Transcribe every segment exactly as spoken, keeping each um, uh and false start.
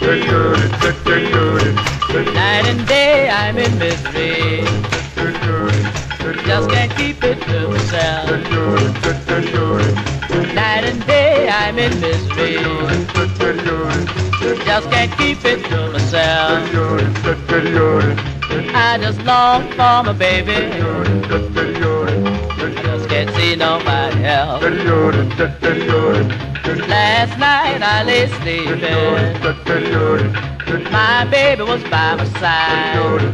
Night and day I'm in misery. Just can't keep it to myself. Night and day I'm in misery. Just can't keep it to myself. I just long for my baby. I just can't see nobody else. Last night I lay sleeping. My baby was by my side.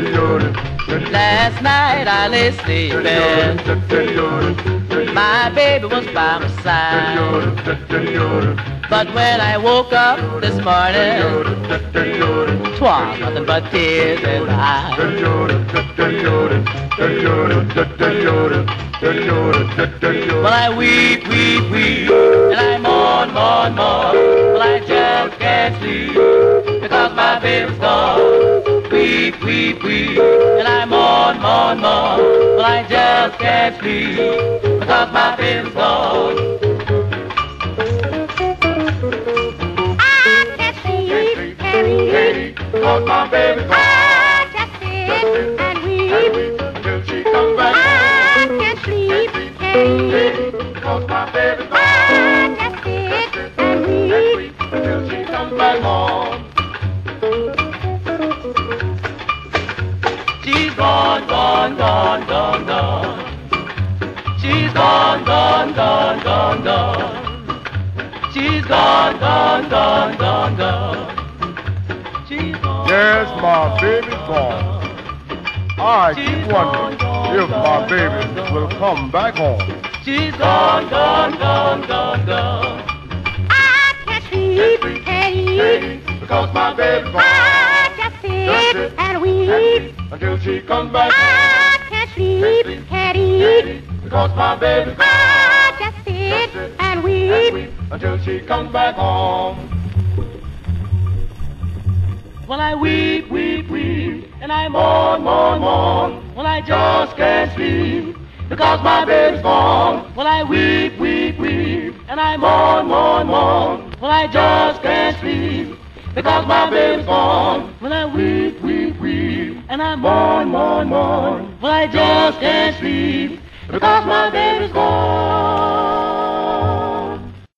Last night I lay sleeping. My baby was by my side. But when I woke up this morning, 'twas nothing but tears in my eyes. Well, I weep, weep, weep, and I mourn, mourn, mourn. Well, I just can't sleep because my baby's gone. Weep, weep, weep, and I mourn, mourn, mourn. Well, I just can't sleep because my baby's gone. I can't sleep, Harry, because my baby's gone. I just sit and weep Until she comes back I can't sleep, Harry, because my baby's gone. I just sit and weep Until she comes back home. She's gone, gone, gone, gone, gone. She's gone, gone, gone, gone, gone. She's gone, gone, gone, gone, gone. She's gone. Yes, my baby's gone. I keep wondering if my baby will come back home. She's gone, gone, gone, gone, gone. I can't sleep, Harry, Because my baby's gone. I just sit and weep Until she comes back home. I can't sleep, Harry, Because my baby's gone. I just sit and weep Until she comes back home. Well, I weep, weep, weep, and I mourn, mourn, mourn. Well, I just can't sleep because my baby's gone. Well, I weep, weep, weep, and I mourn, mourn, mourn. Well, I just can't sleep because my baby's gone. Well, I weep, weep, weep, and I mourn, mourn, mourn. Well, I just can't sleep because my baby's gone.